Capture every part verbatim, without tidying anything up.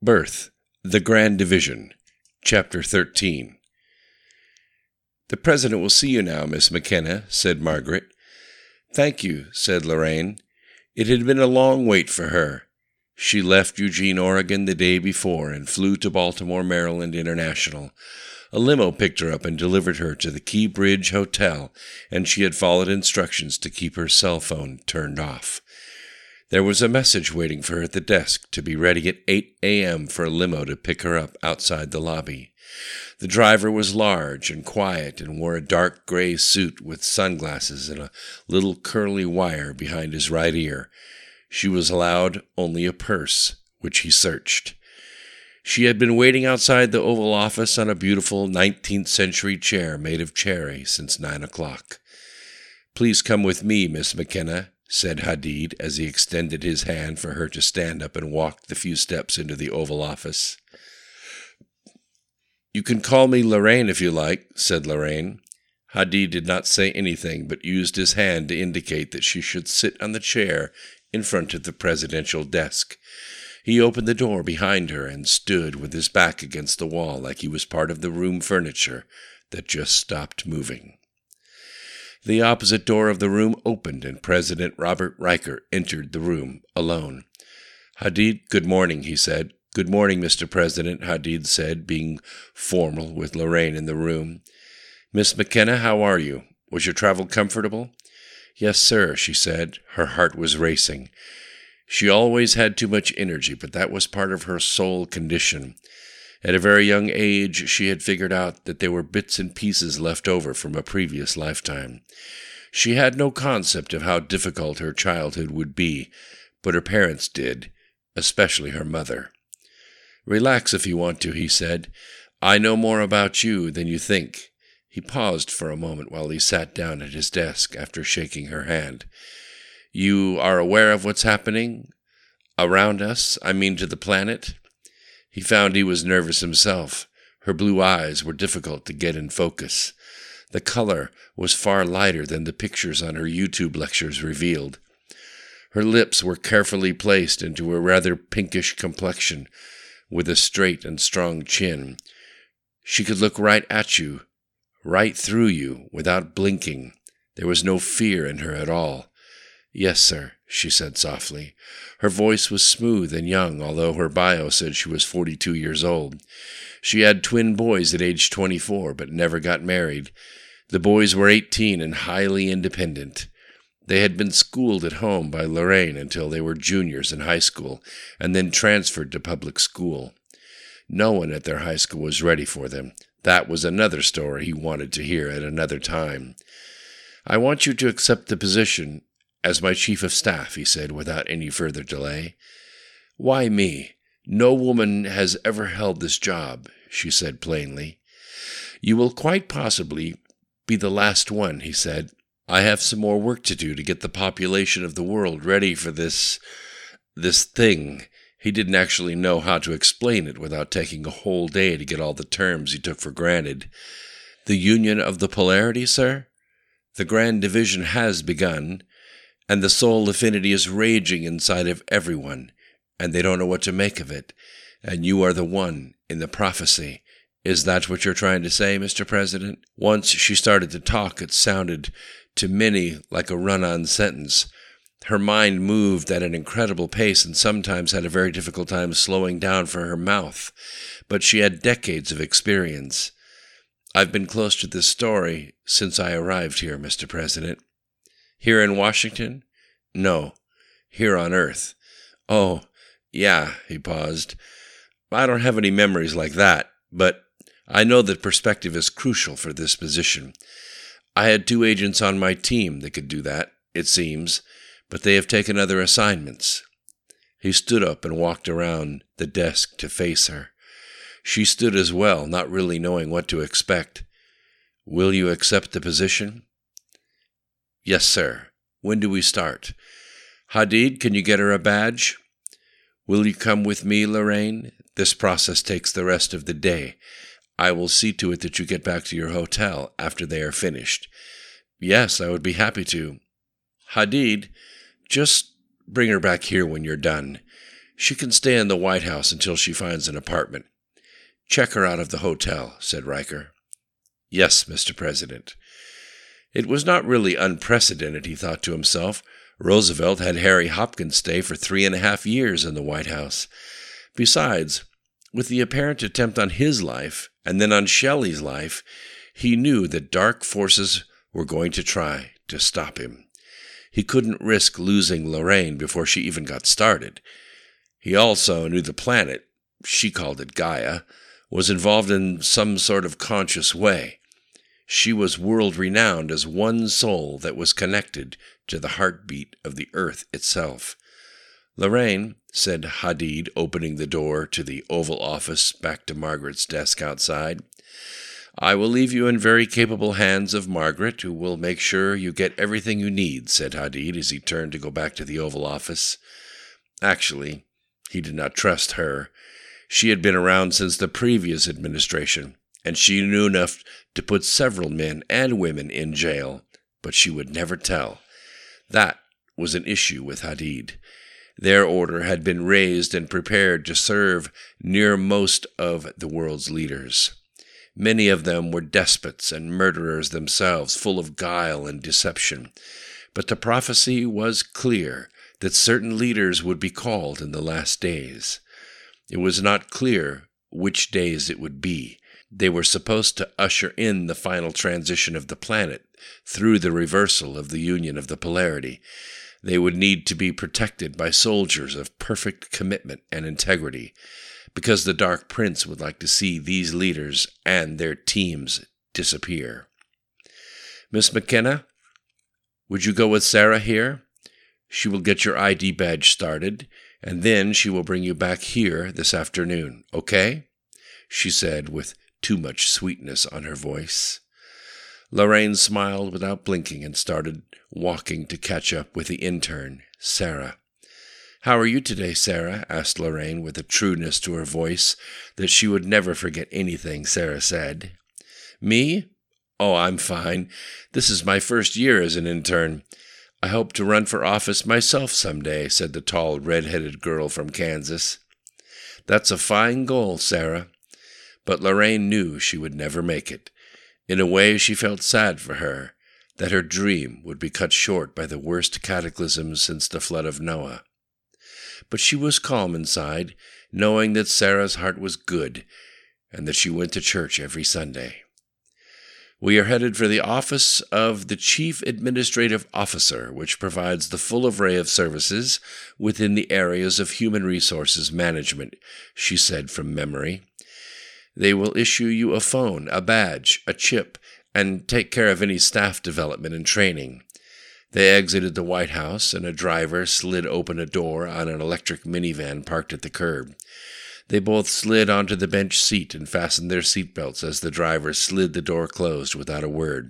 Birth, the Grand Division, Chapter thirteen. "The President will see you now, Miss McKenna," said Margaret. "Thank you," said Lorraine. It had been a long wait for her. She left Eugene, Oregon the day before and flew to Baltimore, Maryland International. A limo picked her up and delivered her to the Key Bridge Hotel, and she had followed instructions to keep her cell phone turned off. There was a message waiting for her at the desk to be ready at eight a.m. for a limo to pick her up outside the lobby. The driver was large and quiet and wore a dark gray suit with sunglasses and a little curly wire behind his right ear. She was allowed only a purse, which he searched. She had been waiting outside the Oval Office on a beautiful nineteenth century chair made of cherry since nine o'clock. "Please come with me, Miss McKenna," said Hadid as he extended his hand for her to stand up and walk the few steps into the Oval Office. "You can call me Lorraine if you like," said Lorraine. Hadid did not say anything, but used his hand to indicate that she should sit on the chair in front of the presidential desk. He opened the door behind her and stood with his back against the wall like he was part of the room furniture that just stopped moving. The opposite door of the room opened, and President Robert Reichert entered the room, alone. "Hadid, good morning," he said. "Good morning, Mister President," Hadid said, being formal with Lorraine in the room. "Miss McKenna, how are you? Was your travel comfortable?" "Yes, sir," she said. Her heart was racing. She always had too much energy, but that was part of her soul condition. At a very young age, she had figured out that there were bits and pieces left over from a previous lifetime. She had no concept of how difficult her childhood would be, but her parents did, especially her mother. "Relax if you want to," he said. "I know more about you than you think." He paused for a moment while he sat down at his desk after shaking her hand. "You are aware of what's happening? Around us, I mean to the planet?" He found he was nervous himself. Her blue eyes were difficult to get in focus. The color was far lighter than the pictures on her YouTube lectures revealed. Her lips were carefully placed into a rather pinkish complexion, with a straight and strong chin. She could look right at you, right through you, without blinking. There was no fear in her at all. "Yes, sir," she said softly. Her voice was smooth and young, although her bio said she was forty-two years old. She had twin boys at age twenty-four, but never got married. The boys were eighteen and highly independent. They had been schooled at home by Lorraine until they were juniors in high school, and then transferred to public school. No one at their high school was ready for them. That was another story he wanted to hear at another time. "I want you to accept the position as my chief of staff," he said without any further delay. "Why me? No woman has ever held this job," she said plainly. "You will quite possibly be the last one," he said. "I have some more work to do to get the population of the world ready for this... this thing." He didn't actually know how to explain it without taking a whole day to get all the terms he took for granted. "The union of the polarity, sir? The Grand Division has begun, and the soul affinity is raging inside of everyone, and they don't know what to make of it. And you are the one in the prophecy. Is that what you're trying to say, Mister President?" Once she started to talk, it sounded to many like a run-on sentence. Her mind moved at an incredible pace and sometimes had a very difficult time slowing down for her mouth. But she had decades of experience. "I've been close to this story since I arrived here, Mister President." "Here in Washington?" "No, here on Earth." "Oh, yeah," he paused. "I don't have any memories like that, but I know that perspective is crucial for this position. I had two agents on my team that could do that, it seems, but they have taken other assignments." He stood up and walked around the desk to face her. She stood as well, not really knowing what to expect. "Will you accept the position?" "Yes, sir. When do we start?" "Hadid, can you get her a badge?" "Will you come with me, Lorraine? This process takes the rest of the day. I will see to it that you get back to your hotel after they are finished." "Yes, I would be happy to." "Hadid, just bring her back here when you're done. She can stay in the White House until she finds an apartment. Check her out of the hotel, said Riker. Yes, Mister President. It was not really unprecedented, he thought to himself. Roosevelt had Harry Hopkins stay for three and a half years in the White House. Besides, with the apparent attempt on his life, and then on Shelley's life, he knew that dark forces were going to try to stop him. He couldn't risk losing Lorraine before she even got started. He also knew the planet, she called it Gaia, was involved in some sort of conscious way. She was world-renowned as one soul that was connected to the heartbeat of the Earth itself. Lorraine, said Hadid, opening the door to the Oval Office back to Margaret's desk outside, I will leave you in very capable hands of Margaret, who will make sure you get everything you need, said Hadid as he turned to go back to the Oval Office. Actually, he did not trust her. She had been around since the previous administration, and she knew enough to put several men and women in jail, but she would never tell. That was an issue with Hadid. Their order had been raised and prepared to serve near most of the world's leaders. Many of them were despots and murderers themselves, full of guile and deception. But the prophecy was clear that certain leaders would be called in the last days. It was not clear which days it would be. They were supposed to usher in the final transition of the planet through the reversal of the union of the polarity. They would need to be protected by soldiers of perfect commitment and integrity, because the Dark Prince would like to see these leaders and their teams disappear. Miss McKenna, would you go with Sarah here? She will get your I D badge started, and then she will bring you back here this afternoon, okay? She said with too much sweetness on her voice. Lorraine smiled without blinking and started walking to catch up with the intern, Sarah. How are you today, Sarah? Asked Lorraine with a trueness to her voice that she would never forget anything Sarah said. Me? Oh, I'm fine. This is my first year as an intern. I hope to run for office myself someday, said the tall, red-headed girl from Kansas. That's a fine goal, Sarah. But Lorraine knew she would never make it. In a way, she felt sad for her, that her dream would be cut short by the worst cataclysm since the flood of Noah. But she was calm inside, knowing that Sarah's heart was good, and that she went to church every Sunday. We are headed for the office of the Chief Administrative Officer, which provides the full array of services within the areas of human resources management, she said from memory. They will issue you a phone, a badge, a chip, and take care of any staff development and training. They exited the White House, and a driver slid open a door on an electric minivan parked at the curb. They both slid onto the bench seat and fastened their seatbelts as the driver slid the door closed without a word.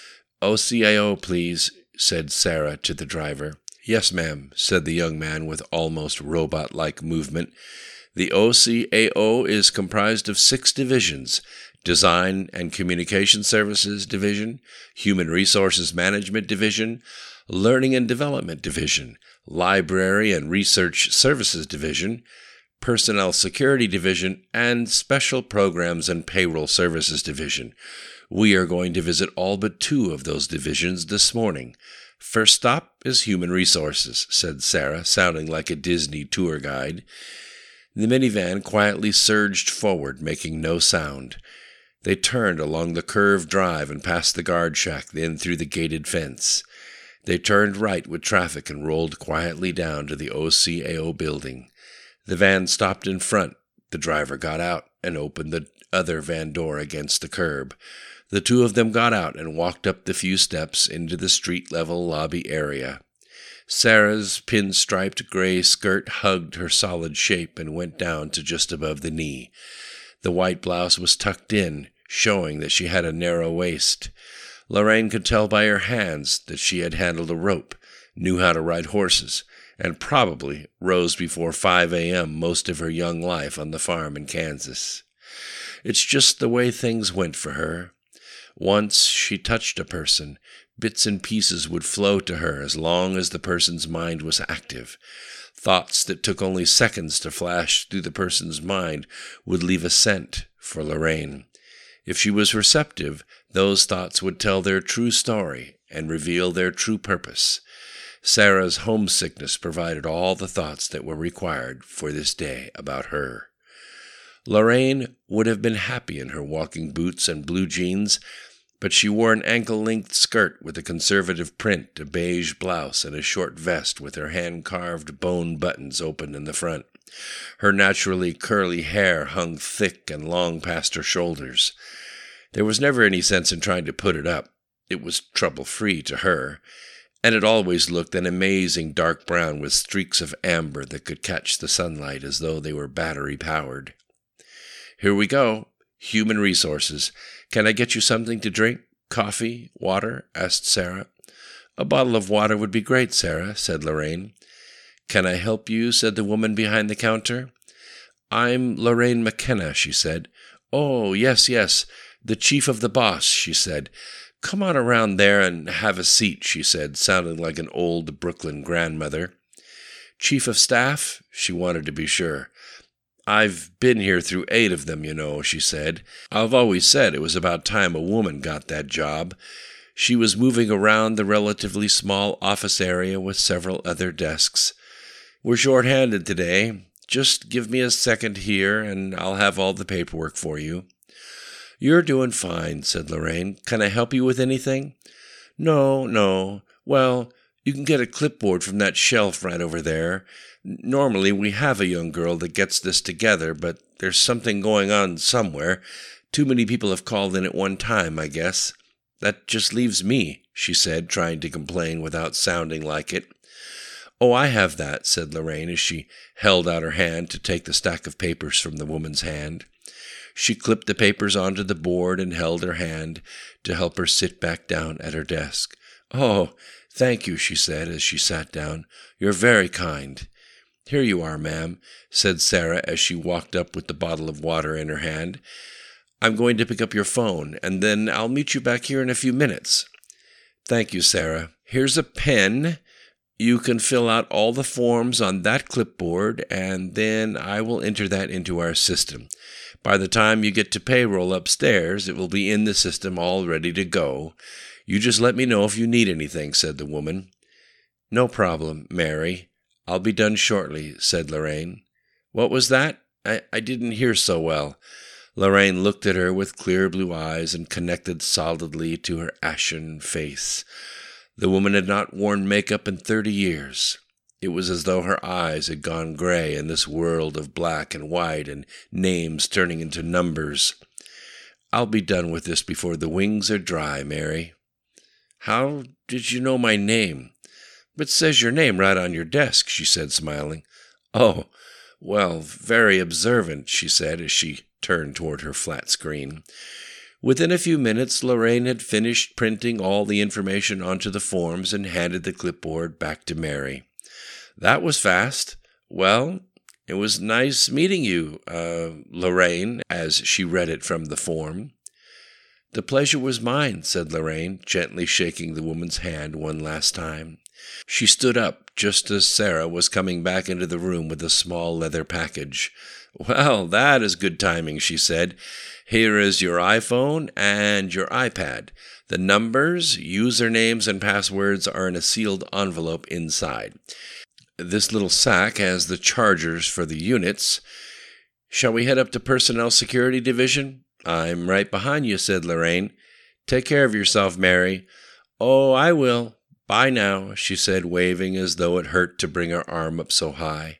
O C A O, please, said Sarah to the driver. Yes, ma'am, said the young man with almost robot-like movement. The O C A O is comprised of six divisions: Design and Communication Services Division, Human Resources Management Division, Learning and Development Division, Library and Research Services Division, Personnel Security Division, and Special Programs and Payroll Services Division. We are going to visit all but two of those divisions this morning. First stop is Human Resources, said Sarah, sounding like a Disney tour guide. The minivan quietly surged forward, making no sound. They turned along the curved drive and past the guard shack, then through the gated fence. They turned right with traffic and rolled quietly down to the O C A O building. The van stopped in front. The driver got out and opened the other van door against the curb. The two of them got out and walked up the few steps into the street-level lobby area. Sarah's pinstriped gray skirt hugged her solid shape and went down to just above the knee. The white blouse was tucked in, showing that she had a narrow waist. Lorraine could tell by her hands that she had handled a rope, knew how to ride horses, and probably rose before five a.m. most of her young life on the farm in Kansas. It's just the way things went for her. Once she touched a person, bits and pieces would flow to her as long as the person's mind was active. Thoughts that took only seconds to flash through the person's mind would leave a scent for Lorraine. If she was receptive, those thoughts would tell their true story and reveal their true purpose. Sarah's homesickness provided all the thoughts that were required for this day about her. Lorraine would have been happy in her walking boots and blue jeans, but she wore an ankle-length skirt with a conservative print, a beige blouse, and a short vest with her hand-carved bone buttons open in the front. Her naturally curly hair hung thick and long past her shoulders. There was never any sense in trying to put it up. It was trouble-free to her, and it always looked an amazing dark brown with streaks of amber that could catch the sunlight as though they were battery-powered. "Here we go. Human resources. Can I get you something to drink? Coffee? Water?" asked Sarah. "A bottle of water would be great, Sarah," said Lorraine. "Can I help you?" said the woman behind the counter. "I'm Lorraine McKenna," she said. "Oh, yes, yes, the chief of the boss," she said. "Come on around there and have a seat," she said, sounding like an old Brooklyn grandmother. "Chief of staff?" She wanted to be sure. "I've been here through eight of them, you know," she said. "I've always said it was about time a woman got that job." She was moving around the relatively small office area with several other desks. "We're short-handed today. Just give me a second here, and I'll have all the paperwork for you." "You're doing fine," said Lorraine. "Can I help you with anything?" "No, no. Well, you can get a clipboard from that shelf right over there. Normally we have a young girl that gets this together, but there's something going on somewhere. Too many people have called in at one time, I guess. That just leaves me," she said, trying to complain without sounding like it. "Oh, I have that," said Lorraine as she held out her hand to take the stack of papers from the woman's hand. She clipped the papers onto the board and held her hand to help her sit back down at her desk. "Oh, thank you," she said as she sat down. "You're very kind." "Here you are, ma'am," said Sarah as she walked up with the bottle of water in her hand. "I'm going to pick up your phone, and then I'll meet you back here in a few minutes." "Thank you, Sarah. Here's a pen. You can fill out all the forms on that clipboard, and then I will enter that into our system. By the time you get to payroll upstairs, it will be in the system all ready to go. You just let me know if you need anything," said the woman. "No problem, Mary. I'll be done shortly," said Lorraine. "What was that? I, I didn't hear so well." Lorraine looked at her with clear blue eyes and connected solidly to her ashen face. The woman had not worn makeup in thirty years. It was as though her eyes had gone gray in this world of black and white and names turning into numbers. "I'll be done with this before the wings are dry, Mary." "How did you know my name?" "It says your name right on your desk," she said, smiling. "Oh, well, very observant," she said as she turned toward her flat screen. Within a few minutes, Lorraine had finished printing all the information onto the forms and handed the clipboard back to Mary. "That was fast. Well, it was nice meeting you, uh, Lorraine," as she read it from the form. "The pleasure was mine," said Lorraine, gently shaking the woman's hand one last time. She stood up just as Sarah was coming back into the room with a small leather package. "Well, that is good timing," she said. "Here is your iPhone and your iPad. The numbers, usernames, and passwords are in a sealed envelope inside. This little sack has the chargers for the units. Shall we head up to Personnel Security Division?" "I'm right behind you," said Lorraine. "Take care of yourself, Mary." "Oh, I will. Bye now," she said, waving as though it hurt to bring her arm up so high.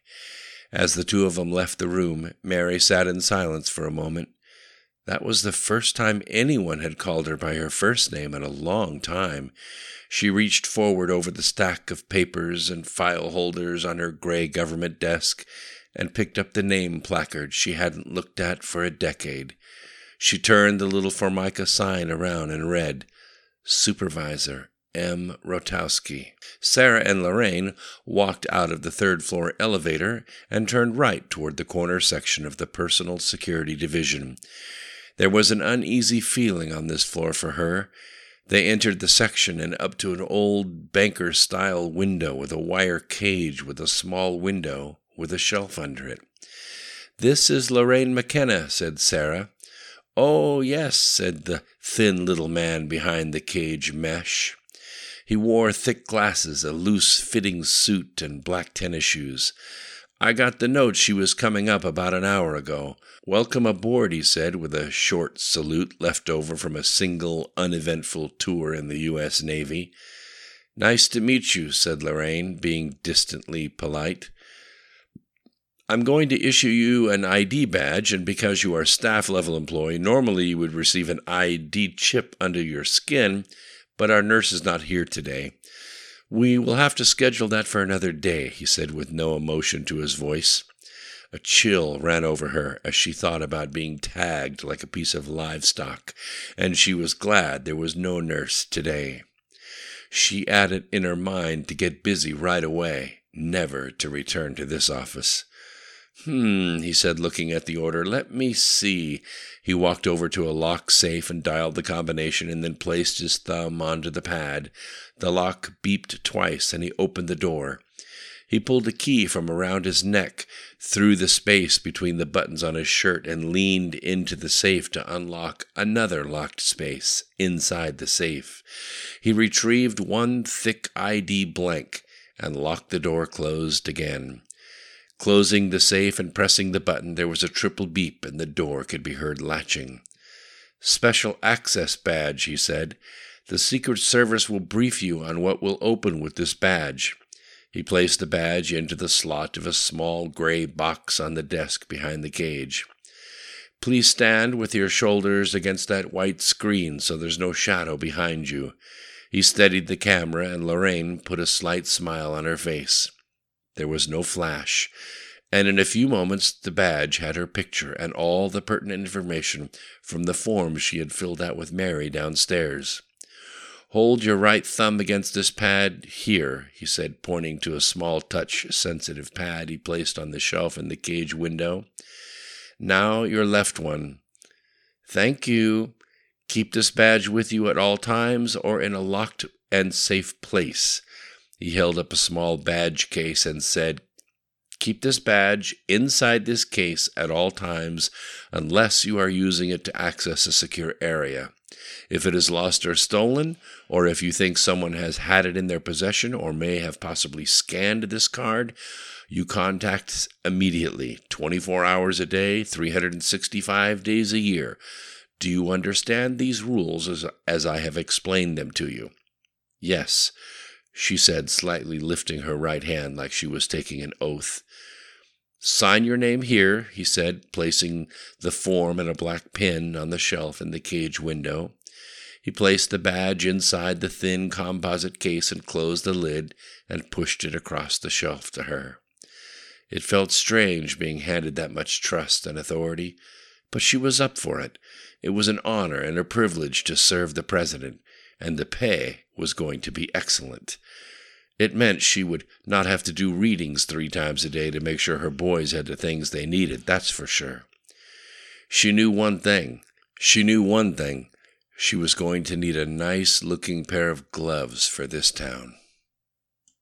As the two of them left the room, Mary sat in silence for a moment. That was the first time anyone had called her by her first name in a long time. She reached forward over the stack of papers and file holders on her gray government desk and picked up the name placard she hadn't looked at for a decade. She turned the little Formica sign around and read, "Supervisor M. Rotowski." Sarah and Lorraine walked out of the third-floor elevator and turned right toward the corner section of the Personal Security Division. There was an uneasy feeling on this floor for her. They entered the section and up to an old banker-style window with a wire cage with a small window with a shelf under it. "This is Lorraine McKenna," said Sarah. "Oh, yes," said the thin little man behind the cage mesh. He wore thick glasses, a loose-fitting suit, and black tennis shoes. "I got the note she was coming up about an hour ago. Welcome aboard," he said, with a short salute left over from a single, uneventful tour in the U S Navy. "Nice to meet you," said Lorraine, being distantly polite. "I'm going to issue you an I D badge, and because you are a staff-level employee, normally you would receive an I D chip under your skin, but our nurse is not here today. We will have to schedule that for another day," he said with no emotion to his voice. A chill ran over her as she thought about being tagged like a piece of livestock, and she was glad there was no nurse today. She added in her mind to get busy right away, never to return to this office. Hmm, he said, looking at the order. "Let me see." He walked over to a lock safe and dialed the combination and then placed his thumb onto the pad. The lock beeped twice and he opened the door. He pulled a key from around his neck, through the space between the buttons on his shirt, and leaned into the safe to unlock another locked space inside the safe. He retrieved one thick I D blank and locked the door closed again. Closing the safe and pressing the button, there was a triple beep and the door could be heard latching. "Special access badge," he said. "The Secret Service will brief you on what will open with this badge." He placed the badge into the slot of a small gray box on the desk behind the cage. "Please stand with your shoulders against that white screen so there's no shadow behind you." He steadied the camera, and Lorraine put a slight smile on her face. There was no flash, and in a few moments the badge had her picture and all the pertinent information from the form she had filled out with Mary downstairs. "Hold your right thumb against this pad here," he said, pointing to a small touch-sensitive pad he placed on the shelf in the cage window. "Now your left one." "Thank you. Keep this badge with you at all times or in a locked and safe place." He held up a small badge case and said, "Keep this badge inside this case at all times unless you are using it to access a secure area. If it is lost or stolen, or if you think someone has had it in their possession or may have possibly scanned this card, you contact us immediately, twenty-four hours a day, three hundred sixty-five days a year. Do you understand these rules as, as I have explained them to you?" "Yes," she said, slightly lifting her right hand like she was taking an oath. "Sign your name here," he said, placing the form and a black pen on the shelf in the cage window. He placed the badge inside the thin composite case and closed the lid and pushed it across the shelf to her. It felt strange being handed that much trust and authority, but she was up for it. It was an honor and a privilege to serve the president, and the pay was going to be excellent. It meant she would not have to do readings three times a day to make sure her boys had the things they needed, that's for sure. She knew one thing. She knew one thing. She was going to need a nice-looking pair of gloves for this town.